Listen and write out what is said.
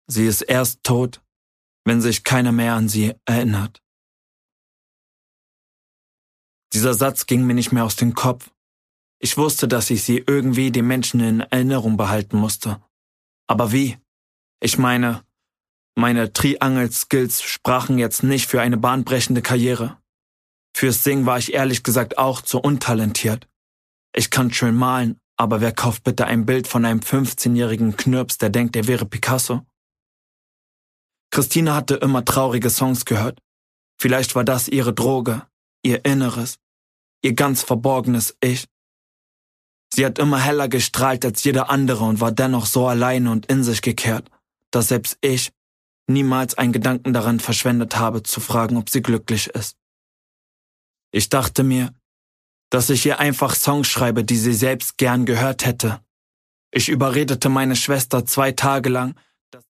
Sie ist erst tot, wenn sich keiner mehr an sie erinnert. Dieser Satz ging mir nicht mehr aus dem Kopf. Ich wusste, dass ich sie irgendwie den Menschen in Erinnerung behalten musste. Aber wie? Ich meine Triangel-Skills sprachen jetzt nicht für eine bahnbrechende Karriere. Fürs Singen war ich ehrlich gesagt auch zu untalentiert. Ich kann schön malen, aber wer kauft bitte ein Bild von einem 15-jährigen Knirps, der denkt, er wäre Picasso? Christina hatte immer traurige Songs gehört. Vielleicht war das ihre Droge, ihr Inneres, ihr ganz verborgenes Ich. Sie hat immer heller gestrahlt als jeder andere und war dennoch so alleine und in sich gekehrt, dass selbst ich niemals einen Gedanken daran verschwendet habe, zu fragen, ob sie glücklich ist. Ich dachte mir, dass ich ihr einfach Songs schreibe, die sie selbst gern gehört hätte. Ich überredete meine Schwester 2 Tage lang,